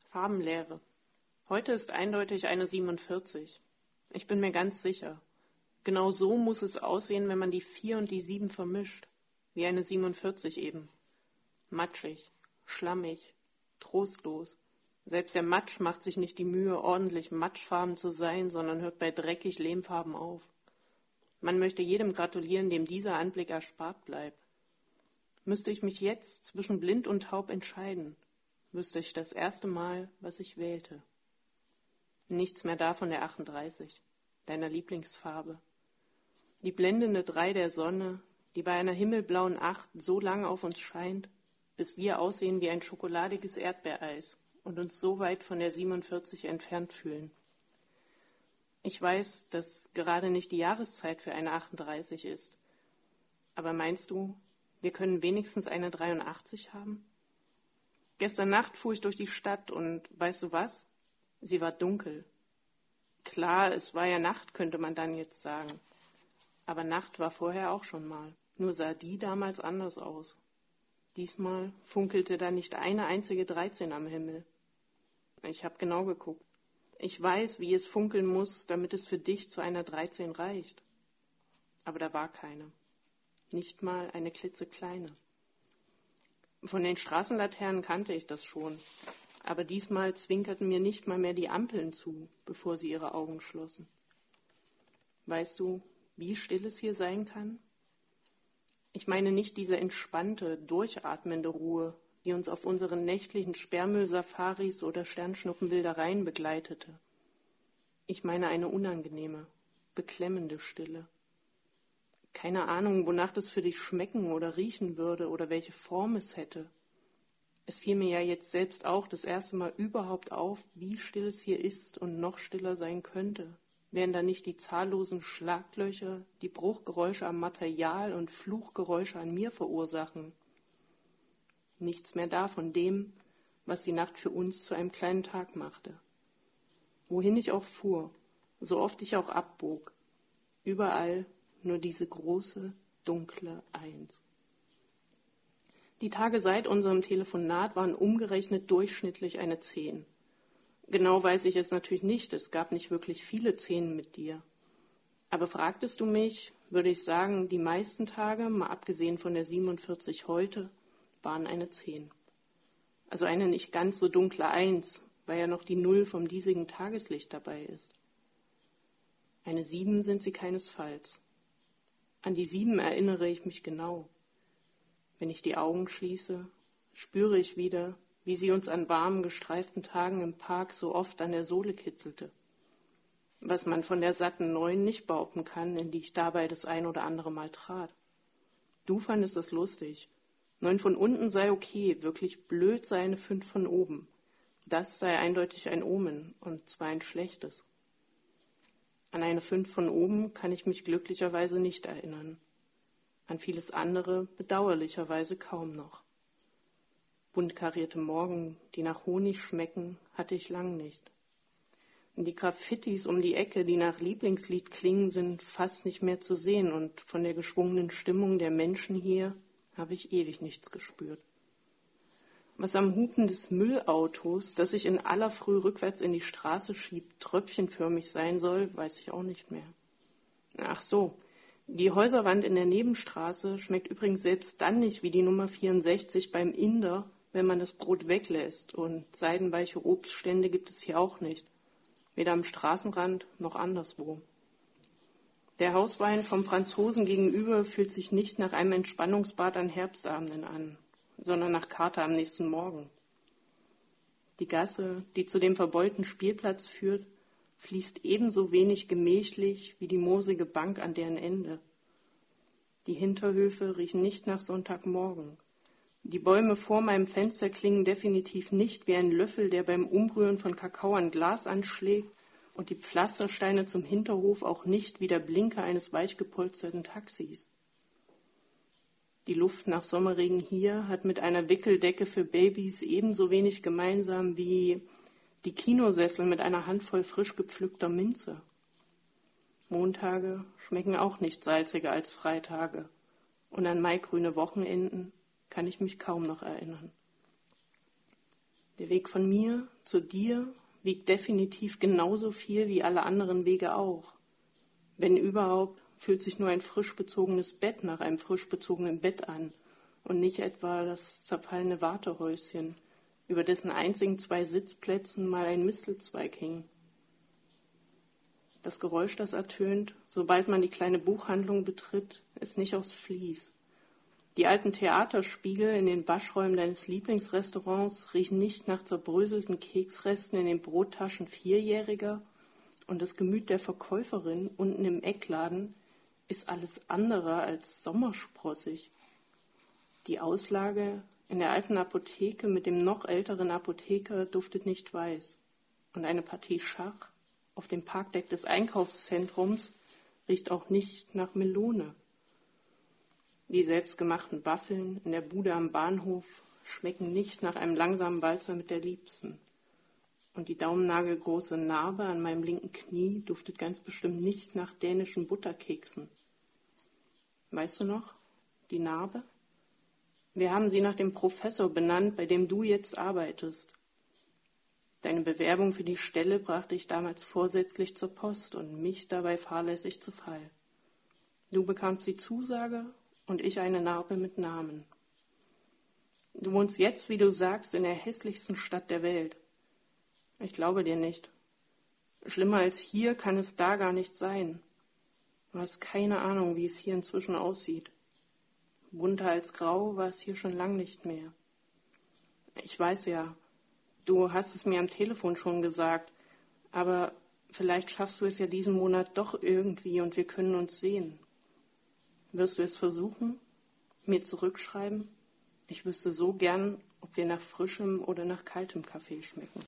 Farbenlehre. Heute ist eindeutig eine 47. Ich bin mir ganz sicher. Genau so muss es aussehen, wenn man die 4 und die 7 vermischt. Wie eine 47 eben. Matschig, schlammig, trostlos. Selbst der Matsch macht sich nicht die Mühe, ordentlich matschfarben zu sein, sondern hört bei dreckig lehmfarben auf. Man möchte jedem gratulieren, dem dieser Anblick erspart bleibt. Müsste ich mich jetzt zwischen blind und taub entscheiden, wüsste ich das erste Mal, was ich wählte. Nichts mehr da von der 38, deiner Lieblingsfarbe. Die blendende 3 der Sonne, die bei einer himmelblauen 8 so lange auf uns scheint, bis wir aussehen wie ein schokoladiges Erdbeereis und uns so weit von der 47 entfernt fühlen. Ich weiß, dass gerade nicht die Jahreszeit für eine 38 ist. Aber meinst du, wir können wenigstens eine 83 haben? Gestern Nacht fuhr ich durch die Stadt und weißt du was? Sie war dunkel. Klar, es war ja Nacht, könnte man dann jetzt sagen. Aber Nacht war vorher auch schon mal. Nur sah die damals anders aus. Diesmal funkelte da nicht eine einzige 13 am Himmel. Ich habe genau geguckt. Ich weiß, wie es funkeln muss, damit es für dich zu einer 13 reicht. Aber da war keine. Nicht mal eine klitzekleine. Von den Straßenlaternen kannte ich das schon. Aber diesmal zwinkerten mir nicht mal mehr die Ampeln zu, bevor sie ihre Augen schlossen. Weißt du, wie still es hier sein kann? Ich meine nicht diese entspannte, durchatmende Ruhe, die uns auf unseren nächtlichen Sperrmüll-Safaris oder Sternschnuppenwildereien begleitete. Ich meine eine unangenehme, beklemmende Stille. Keine Ahnung, wonach das für dich schmecken oder riechen würde oder welche Form es hätte. Es fiel mir ja jetzt selbst auch das erste Mal überhaupt auf, wie still es hier ist und noch stiller sein könnte. Wären da nicht die zahllosen Schlaglöcher, die Bruchgeräusche am Material und Fluchgeräusche an mir verursachen? Nichts mehr da von dem, was die Nacht für uns zu einem kleinen Tag machte. Wohin ich auch fuhr, so oft ich auch abbog, überall nur diese große, dunkle Eins. Die Tage seit unserem Telefonat waren umgerechnet durchschnittlich eine 10. Genau weiß ich jetzt natürlich nicht, es gab nicht wirklich viele 10 mit dir. Aber fragtest du mich, würde ich sagen, die meisten Tage, mal abgesehen von der 47 heute, waren eine 10. Also eine nicht ganz so dunkle 1, weil ja noch die 0 vom diesigen Tageslicht dabei ist. Eine 7 sind sie keinesfalls. An die 7 erinnere ich mich genau. Wenn ich die Augen schließe, spüre ich wieder, wie sie uns an warmen, gestreiften Tagen im Park so oft an der Sohle kitzelte. Was man von der satten 9 nicht behaupten kann, in die ich dabei das ein oder andere Mal trat. Du fandest es lustig. 9 von unten sei okay, wirklich blöd sei eine 5 von oben. Das sei eindeutig ein Omen, und zwar ein schlechtes. An eine 5 von oben kann ich mich glücklicherweise nicht erinnern. An vieles andere bedauerlicherweise kaum noch. Bunt karierte Morgen, die nach Honig schmecken, hatte ich lang nicht. Die Graffitis um die Ecke, die nach Lieblingslied klingen, sind fast nicht mehr zu sehen, und von der geschwungenen Stimmung der Menschen hier habe ich ewig nichts gespürt. Was am Hupen des Müllautos, das sich in aller Früh rückwärts in die Straße schiebt, tröpfchenförmig sein soll, weiß ich auch nicht mehr. Ach so, die Häuserwand in der Nebenstraße schmeckt übrigens selbst dann nicht wie die Nummer 64 beim Inder, wenn man das Brot weglässt, und seidenweiche Obststände gibt es hier auch nicht, weder am Straßenrand noch anderswo. Der Hauswein vom Franzosen gegenüber fühlt sich nicht nach einem Entspannungsbad an Herbstabenden an, sondern nach Kater am nächsten Morgen. Die Gasse, die zu dem verbeulten Spielplatz führt, fließt ebenso wenig gemächlich wie die moosige Bank an deren Ende. Die Hinterhöfe riechen nicht nach Sonntagmorgen. Die Bäume vor meinem Fenster klingen definitiv nicht wie ein Löffel, der beim Umrühren von Kakao ein Glas anschlägt, und die Pflastersteine zum Hinterhof auch nicht wie der Blinker eines weichgepolsterten Taxis. Die Luft nach Sommerregen hier hat mit einer Wickeldecke für Babys ebenso wenig gemeinsam wie die Kinosessel mit einer Handvoll frisch gepflückter Minze. Montage schmecken auch nicht salziger als Freitage, und an maigrüne Wochenenden kann ich mich kaum noch erinnern. Der Weg von mir zu dir wiegt definitiv genauso viel wie alle anderen Wege auch. Wenn überhaupt, fühlt sich nur ein frisch bezogenes Bett nach einem frisch bezogenen Bett an und nicht etwa das zerfallene Wartehäuschen, über dessen einzigen 2 Sitzplätzen mal ein Mistelzweig hing. Das Geräusch, das ertönt, sobald man die kleine Buchhandlung betritt, ist nicht aus Vlies. Die alten Theaterspiegel in den Waschräumen deines Lieblingsrestaurants riechen nicht nach zerbröselten Keksresten in den Brottaschen Vierjähriger und das Gemüt der Verkäuferin unten im Eckladen ist alles andere als sommersprossig. Die Auslage in der alten Apotheke mit dem noch älteren Apotheker duftet nicht weiß und eine Partie Schach auf dem Parkdeck des Einkaufszentrums riecht auch nicht nach Melone. Die selbstgemachten Waffeln in der Bude am Bahnhof schmecken nicht nach einem langsamen Walzer mit der Liebsten. Und die daumennagelgroße Narbe an meinem linken Knie duftet ganz bestimmt nicht nach dänischen Butterkeksen. Weißt du noch, die Narbe? Wir haben sie nach dem Professor benannt, bei dem du jetzt arbeitest. Deine Bewerbung für die Stelle brachte ich damals vorsätzlich zur Post und mich dabei fahrlässig zu Fall. Du bekamst die Zusage und ich eine Narbe mit Namen. Du wohnst jetzt, wie du sagst, in der hässlichsten Stadt der Welt. Ich glaube dir nicht. Schlimmer als hier kann es da gar nicht sein. Du hast keine Ahnung, wie es hier inzwischen aussieht. Bunter als grau war es hier schon lang nicht mehr. Ich weiß ja, du hast es mir am Telefon schon gesagt, aber vielleicht schaffst du es ja diesen Monat doch irgendwie und wir können uns sehen. Wirst du es versuchen, mir zurückschreiben? Ich wüsste so gern, ob wir nach frischem oder nach kaltem Kaffee schmecken.